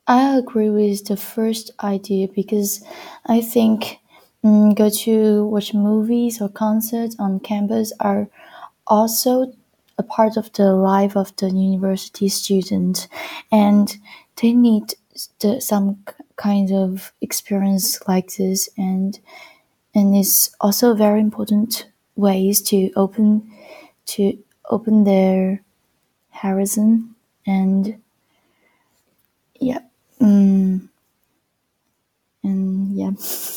I agree with the first idea because I think go to watch movies or concerts on campus are also a part of the life of the university student, and they need some kind of experience like this, and it's also very important ways to open their horizon and yeah, and yeah.